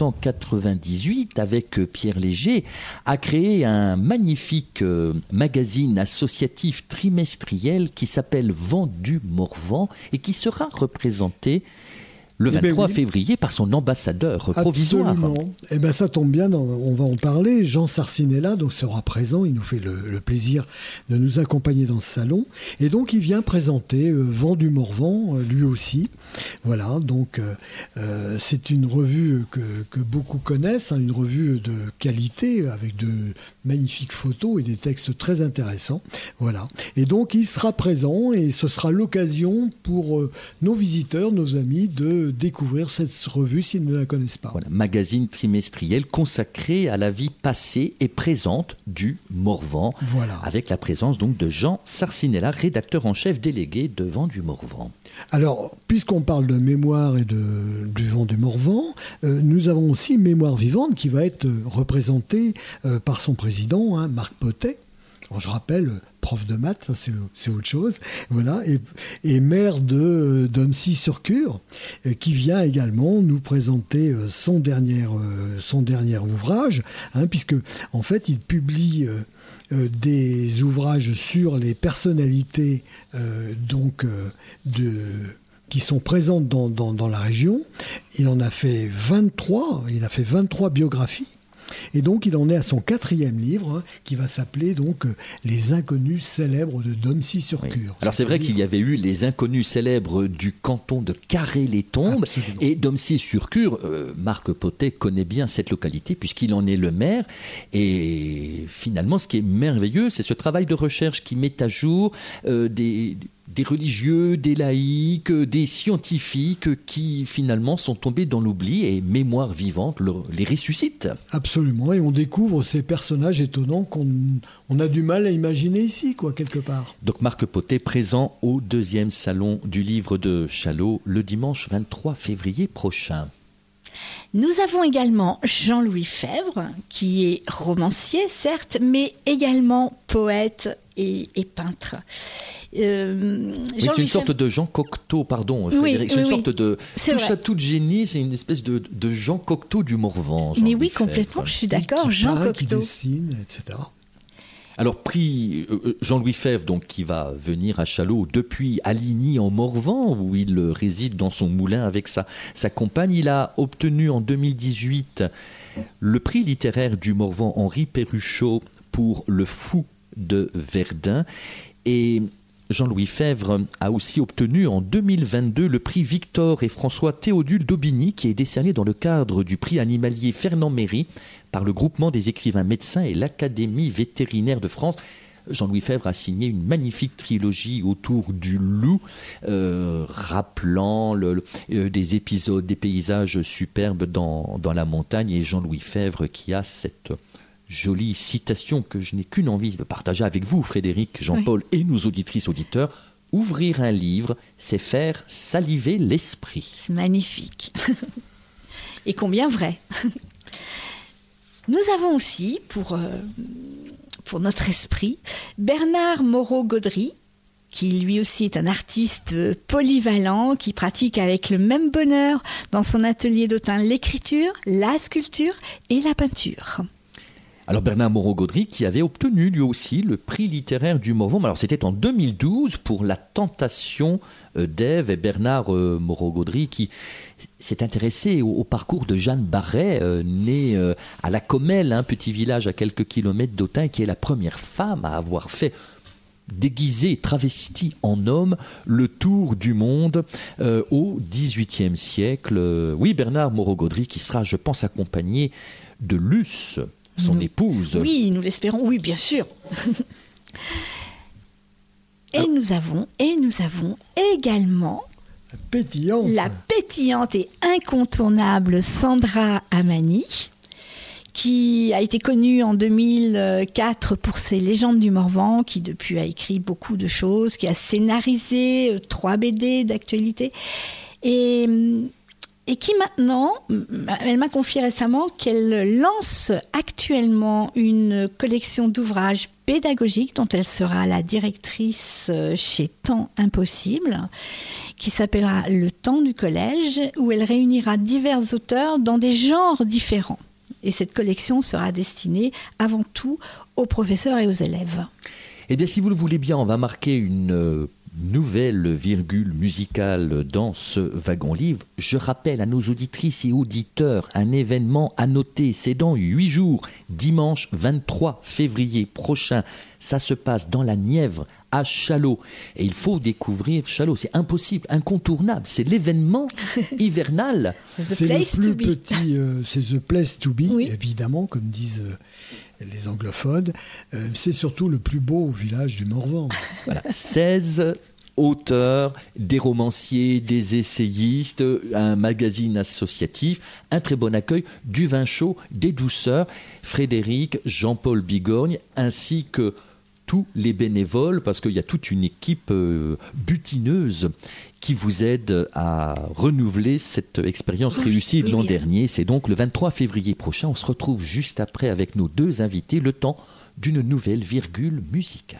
1998, avec Pierre Léger, a créé un magnifique magazine associatif trimestriel qui s'appelle Vent du Morvan et qui sera représenté le 23 février par son ambassadeur provisoire. Absolument. Eh bien, ça tombe bien, on va en parler. Jean Sarcinella donc, sera présent. Il nous fait le plaisir de nous accompagner dans ce salon. Et donc, il vient présenter Vent du Morvan, lui aussi. Voilà, donc c'est une revue que beaucoup connaissent, une revue de qualité avec de magnifiques photos et des textes très intéressants. Voilà. Et donc, il sera présent et ce sera l'occasion pour nos visiteurs, nos amis, de découvrir cette revue s'ils ne la connaissent pas. Voilà, magazine trimestriel consacré à la vie passée et présente du Morvan, voilà. Avec la présence donc de Jean Sarcinella, rédacteur en chef délégué de Vent du Morvan. Alors, puisqu'on parle de mémoire et du Vent du Morvan, nous avons aussi Mémoire vivante qui va être représentée par son président, Marc Potet. Alors, je rappelle, prof de maths, ça c'est autre chose, voilà, et maire de Doncy-sur-Cure, qui vient également nous présenter son dernier ouvrage, puisque en fait il publie des ouvrages sur les personnalités qui sont présentes dans la région. Il en a fait 23, il a fait 23 biographies. Et donc, il en est à son 4e livre, qui va s'appeler donc Les inconnus célèbres de Doncy-sur-Cure. Oui. Alors, c'est vrai qu'il y avait eu les inconnus célèbres du canton de Carré-les-Tombes. Absolument. Et Doncy-sur-Cure, Marc Potet connaît bien cette localité puisqu'il en est le maire. Et finalement, ce qui est merveilleux, c'est ce travail de recherche qui met à jour des religieux, des laïcs, des scientifiques qui finalement sont tombés dans l'oubli et Mémoire vivante les ressuscite. Absolument, et on découvre ces personnages étonnants qu'on a du mal à imaginer ici, quelque part. Donc Marc Potet présent au 2e salon du livre de Chalots le dimanche 23 février prochain. Nous avons également Jean-Louis Febvre, qui est romancier, certes, mais également poète et peintre. C'est une sorte de Jean Cocteau, pardon, Frédéric. C'est une sorte de touche-à-tout de génie, c'est une espèce de Jean Cocteau du Morvan. Mais oui, complètement, je suis d'accord, Jean Cocteau. Qui dessine, etc. Alors, prix Jean-Louis Febvre, donc, qui va venir à Chalots depuis Aligny en Morvan, où il réside dans son moulin avec sa compagne. Il a obtenu en 2018 le prix littéraire du Morvan Henri Perruchot pour Le Fou de Verdun. Et Jean-Louis Febvre a aussi obtenu en 2022 le prix Victor et François Théodule d'Aubigny, qui est décerné dans le cadre du prix animalier Fernand Méry par le groupement des écrivains médecins et l'Académie vétérinaire de France. Jean-Louis Febvre a signé une magnifique trilogie autour du loup, rappelant des épisodes, des paysages superbes dans la montagne. Et Jean-Louis Febvre qui a cette jolie citation que je n'ai qu'une envie de partager avec vous, Frédéric, Jean-Paul et nos auditrices, auditeurs. Ouvrir un livre, c'est faire saliver l'esprit. C'est magnifique. Et combien vrai. Nous avons aussi, pour notre esprit, Bernard Moreau-Gaudry, qui lui aussi est un artiste polyvalent, qui pratique avec le même bonheur dans son atelier d'Autun l'écriture, la sculpture et la peinture. Alors Bernard Moreau-Gaudry qui avait obtenu lui aussi le prix littéraire du Morvan. Alors c'était en 2012 pour La Tentation d'Ève, et Bernard Moreau-Gaudry qui s'est intéressé au parcours de Jeanne Barret, née à La Comelle, un petit village à quelques kilomètres d'Autun, qui est la première femme à avoir fait déguisé, travesti en homme, le tour du monde au XVIIIe siècle. Oui, Bernard Moreau-Gaudry qui sera, je pense, accompagné de Luce, son épouse. Oui, nous l'espérons, oui, bien sûr. Nous avons également la pétillante et incontournable Sandra Amani, qui a été connue en 2004 pour ses Légendes du Morvan, qui depuis a écrit beaucoup de choses, qui a scénarisé 3 BD d'actualité, et qui maintenant, elle m'a confié récemment qu'elle lance actuellement une collection d'ouvrages pédagogiques dont elle sera la directrice chez Temps Impossible, qui s'appellera Le Temps du Collège, où elle réunira divers auteurs dans des genres différents. Et cette collection sera destinée avant tout aux professeurs et aux élèves. Eh bien, si vous le voulez bien, on va marquer une nouvelle virgule musicale dans ce wagon livre. Je rappelle à nos auditrices et auditeurs un événement à noter. C'est dans 8 jours, dimanche 23 février prochain. Ça se passe dans la Nièvre, à Chalots. Et il faut découvrir Chalots. C'est impossible, incontournable. C'est l'événement hivernal. C'est le plus petit, c'est The Place to Be, oui. Évidemment, comme disent les anglophones. C'est surtout le plus beau village du Morvan. Voilà, 16 auteurs, des romanciers, des essayistes, un magazine associatif, un très bon accueil, du vin chaud, des douceurs, Frédéric, Jean-Paul Bigorgne, ainsi que tous les bénévoles, parce qu'il y a toute une équipe butineuse qui vous aide à renouveler cette expérience réussie de l'an dernier. C'est donc le 23 février prochain. On se retrouve juste après avec nos 2 invités, le temps d'une nouvelle virgule musicale.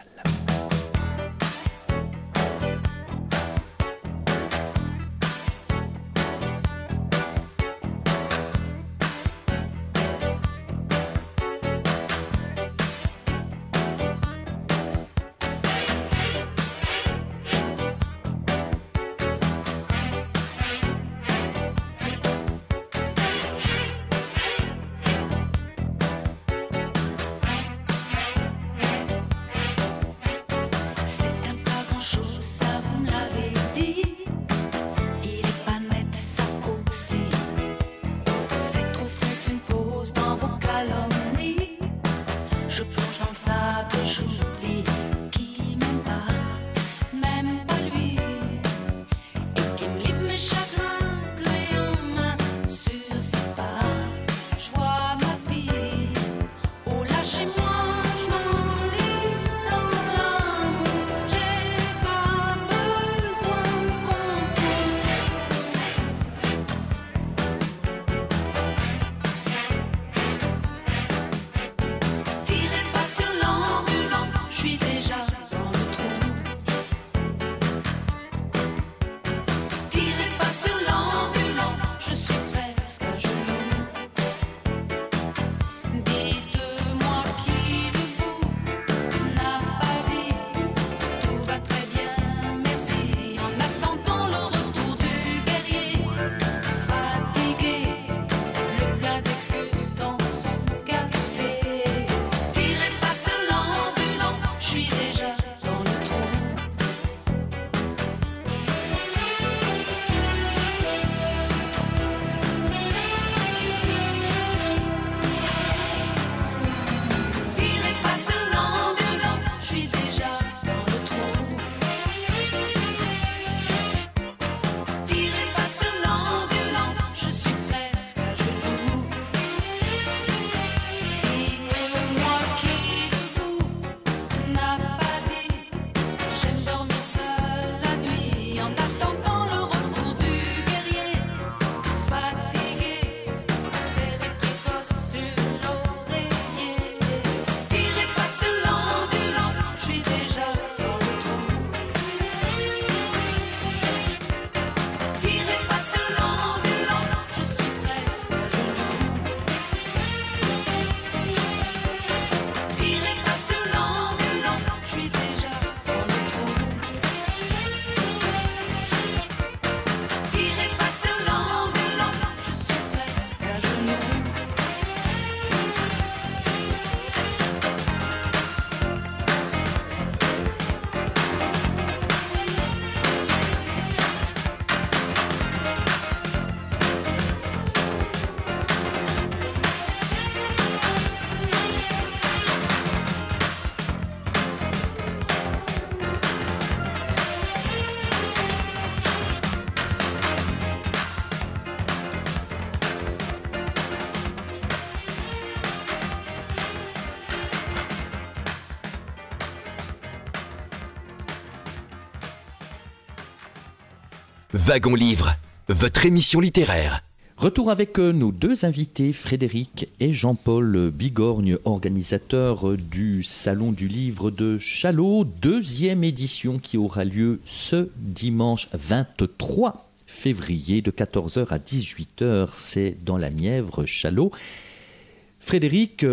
Wagon Livre, votre émission littéraire. Retour avec nos deux invités, Frédéric et Jean-Paul Bigorgne, organisateurs du Salon du Livre de Challot, 2e édition qui aura lieu ce dimanche 23 février de 14h à 18h. C'est dans la Nièvre, Challot. Frédéric,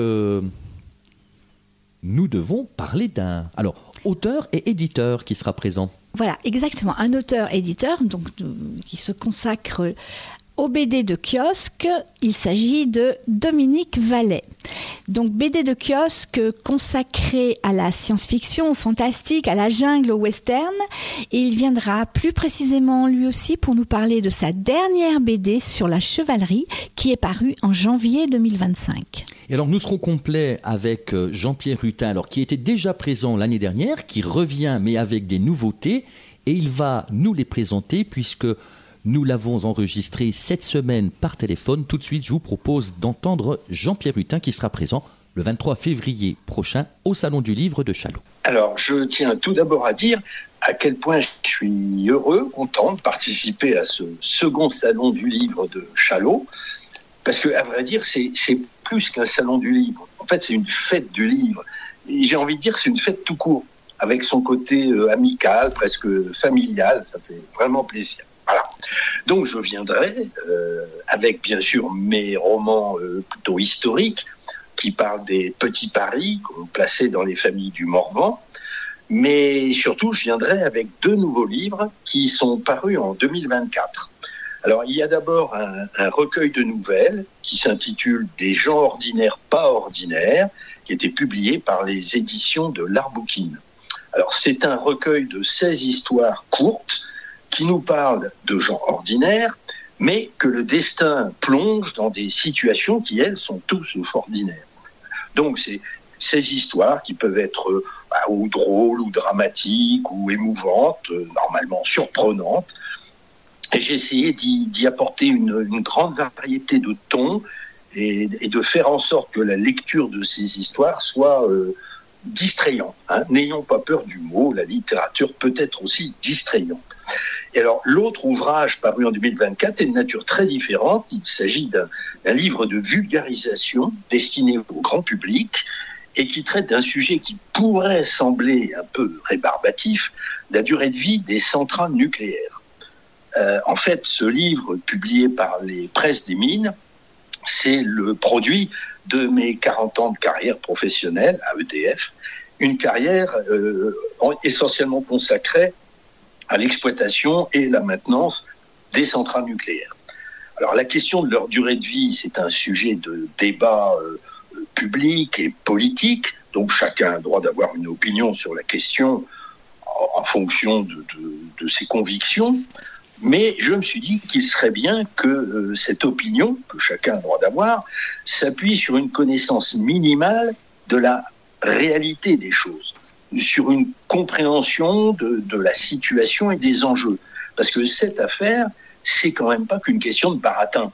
nous devons parler d'un auteur et éditeur qui sera présent. Voilà, exactement. Un auteur-éditeur donc, qui se consacre au BD de kiosque. Il s'agit de Dominique Vallet. Donc BD de kiosque consacré à la science-fiction, au fantastique, à la jungle, au western. Et il viendra plus précisément lui aussi pour nous parler de sa dernière BD sur la chevalerie qui est parue en janvier 2025. Et alors nous serons complets avec Jean-Pierre Hutin, qui était déjà présent l'année dernière, qui revient mais avec des nouveautés. Et il va nous les présenter puisque nous l'avons enregistré cette semaine par téléphone. Tout de suite, je vous propose d'entendre Jean-Pierre Hutin qui sera présent le 23 février prochain au Salon du Livre de Challot. Alors, je tiens tout d'abord à dire à quel point je suis heureux, content de participer à ce second Salon du Livre de Challot, parce qu'à vrai dire, c'est plus qu'un Salon du Livre. En fait, c'est une fête du livre. Et j'ai envie de dire que c'est une fête tout court, avec son côté amical, presque familial. Ça fait vraiment plaisir. Voilà. Donc je viendrai avec bien sûr mes romans plutôt historiques qui parlent des petits paris qu'on plaçait dans les familles du Morvan, mais surtout je viendrai avec 2 nouveaux livres qui sont parus en 2024. Alors il y a d'abord un recueil de nouvelles qui s'intitule « Des gens ordinaires pas ordinaires » qui était publié par les éditions de l'Arbouquine. Alors c'est un recueil de 16 histoires courtes qui nous parle de gens ordinaires, mais que le destin plonge dans des situations qui, elles, sont tous ordinaires. Donc, c'est ces histoires qui peuvent être ou drôles, ou dramatiques, ou émouvantes, normalement surprenantes. Et j'ai essayé d'y apporter une grande variété de tons et de faire en sorte que la lecture de ces histoires soit distrayante. N'ayons pas peur du mot, la littérature peut être aussi distrayante. Et alors, l'autre ouvrage paru en 2024 est de nature très différente. Il s'agit d'un livre de vulgarisation destiné au grand public et qui traite d'un sujet qui pourrait sembler un peu rébarbatif, la durée de vie des centrales nucléaires. En fait, ce livre, publié par les Presses des Mines, c'est le produit de mes 40 ans de carrière professionnelle à EDF, une carrière essentiellement consacrée à l'exploitation et la maintenance des centrales nucléaires. Alors la question de leur durée de vie, c'est un sujet de débat public et politique, donc chacun a le droit d'avoir une opinion sur la question en fonction de ses convictions, mais je me suis dit qu'il serait bien que cette opinion, que chacun a le droit d'avoir, s'appuie sur une connaissance minimale de la réalité des choses, sur une compréhension de la situation et des enjeux. Parce que cette affaire, c'est quand même pas qu'une question de baratin.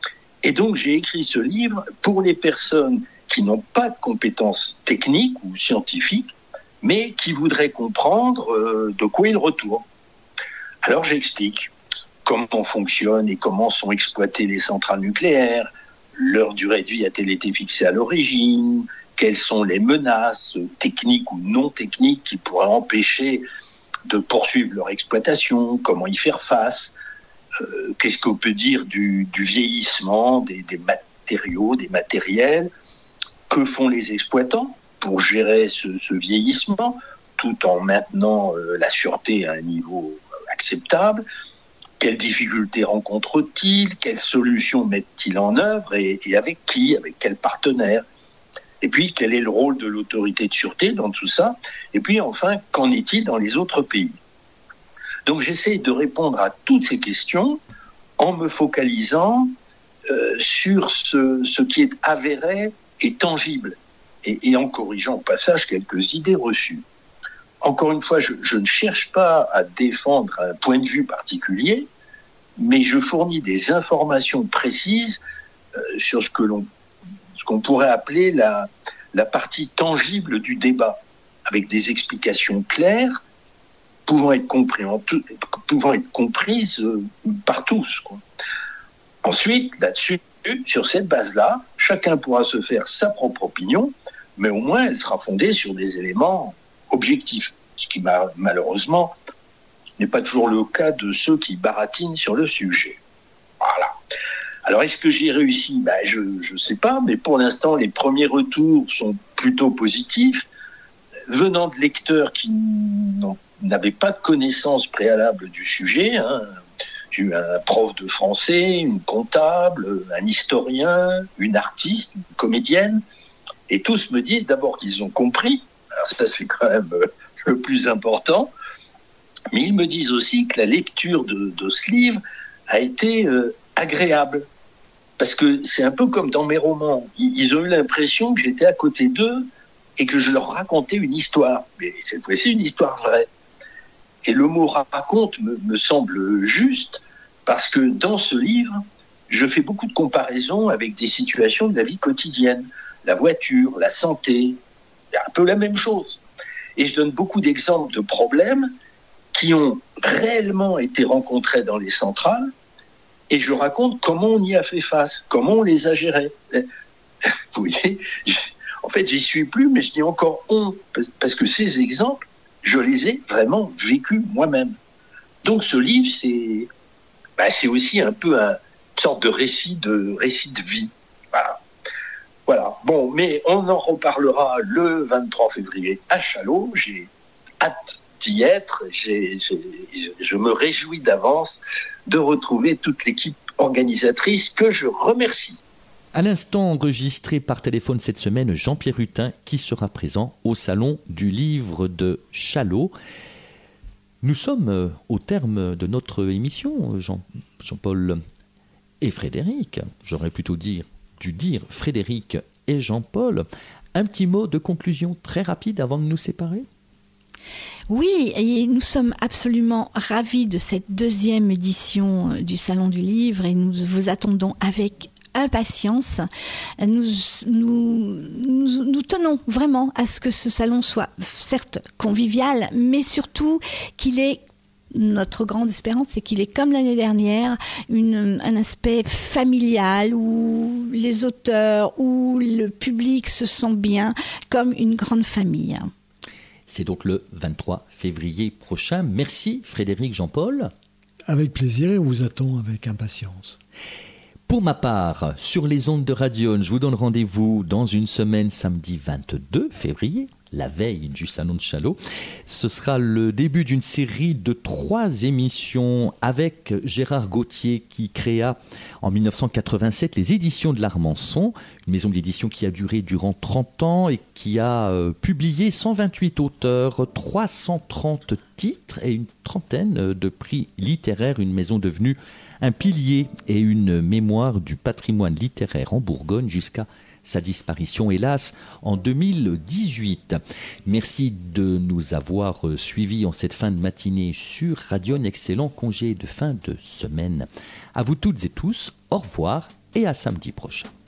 Et donc, j'ai écrit ce livre pour les personnes qui n'ont pas de compétences techniques ou scientifiques, mais qui voudraient comprendre de quoi il retourne. Alors, j'explique comment fonctionne et comment sont exploitées les centrales nucléaires, leur durée de vie a-t-elle été fixée à l'origine, quelles sont les menaces techniques ou non techniques qui pourraient empêcher de poursuivre leur exploitation, comment y faire face, qu'est-ce qu'on peut dire du vieillissement des matériaux, des matériels, que font les exploitants pour gérer ce vieillissement tout en maintenant la sûreté à un niveau acceptable, quelles difficultés rencontrent-ils, quelles solutions mettent-ils en œuvre et avec qui, avec quels partenaires. Et puis, quel est le rôle de l'autorité de sûreté dans tout ça? Et puis, enfin, qu'en est-il dans les autres pays? Donc, j'essaie de répondre à toutes ces questions en me focalisant sur ce qui est avéré et tangible, et en corrigeant au passage quelques idées reçues. Encore une fois, je ne cherche pas à défendre un point de vue particulier, mais je fournis des informations précises sur ce qu'on pourrait appeler la partie tangible du débat, avec des explications claires pouvant être comprises par tous, quoi. Ensuite, là-dessus, sur cette base-là, chacun pourra se faire sa propre opinion, mais au moins elle sera fondée sur des éléments objectifs, ce qui malheureusement n'est pas toujours le cas de ceux qui baratinent sur le sujet. Voilà. Alors, est-ce que j'ai réussi ? Je ne sais pas, mais pour l'instant, les premiers retours sont plutôt positifs, venant de lecteurs qui n'avaient pas de connaissances préalables du sujet, hein. J'ai eu un prof de français, une comptable, un historien, une artiste, une comédienne, et tous me disent d'abord qu'ils ont compris, alors ça c'est quand même le plus important, mais ils me disent aussi que la lecture de ce livre a été agréable, parce que c'est un peu comme dans mes romans, ils ont eu l'impression que j'étais à côté d'eux et que je leur racontais une histoire, mais cette fois-ci une histoire vraie. Et le mot raconte me semble juste, parce que dans ce livre, je fais beaucoup de comparaisons avec des situations de la vie quotidienne. La voiture, la santé, c'est un peu la même chose. Et je donne beaucoup d'exemples de problèmes qui ont réellement été rencontrés dans les centrales, et je raconte comment on y a fait face, comment on les a gérés. Vous voyez, en fait, j'y suis plus, mais je dis encore on, parce que ces exemples, je les ai vraiment vécus moi-même. Donc ce livre, c'est aussi un peu une sorte de récit de vie. Voilà. Bon, mais on en reparlera le 23 février à Challot. J'ai hâte d'y être. Je me réjouis d'avance de retrouver toute l'équipe organisatrice que je remercie. À l'instant, enregistré par téléphone cette semaine, Jean-Pierre Hutin qui sera présent au Salon du Livre de Challot. Nous sommes au terme de notre émission, Jean-Paul et Frédéric. J'aurais plutôt dû dire Frédéric et Jean-Paul. Un petit mot de conclusion très rapide avant de nous séparer ? Oui, et nous sommes absolument ravis de cette deuxième édition du Salon du Livre et nous vous attendons avec impatience. Nous tenons vraiment à ce que ce salon soit certes convivial, mais surtout qu'il ait, notre grande espérance, c'est qu'il ait, comme l'année dernière, un aspect familial où les auteurs, où le public se sent bien comme une grande famille. C'est donc le 23 février prochain. Merci Frédéric, Jean-Paul. Avec plaisir, et on vous attend avec impatience. Pour ma part, sur les ondes de Radion, je vous donne rendez-vous dans une semaine, samedi 22 février, la veille du Salon de Challot. Ce sera le début d'une série de 3 émissions avec Gérard Gauthier qui créa en 1987 les éditions de l'Armançon, une maison d'édition qui a duré durant 30 ans et qui a publié 128 auteurs, 330 titres et une trentaine de prix littéraires, une maison devenue un pilier et une mémoire du patrimoine littéraire en Bourgogne jusqu'à sa disparition, hélas, en 2018. Merci de nous avoir suivis en cette fin de matinée sur Radion. Excellent congé de fin de semaine. À vous toutes et tous, au revoir et à samedi prochain.